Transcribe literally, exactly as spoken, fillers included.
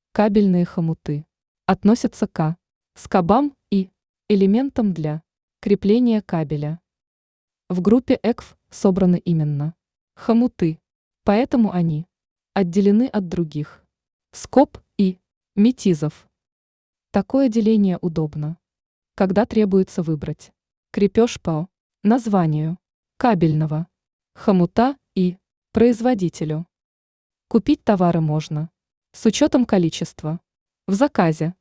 Кабельные хомуты относятся к скобам и элементам для крепления кабеля. В группе и си ви собраны именно хомуты, поэтому они отделены от других скоб и метизов. Такое деление удобно, когда требуется выбрать крепеж по названию кабельного хомута и производителю. Купить товары можно с учетом количества в заказе.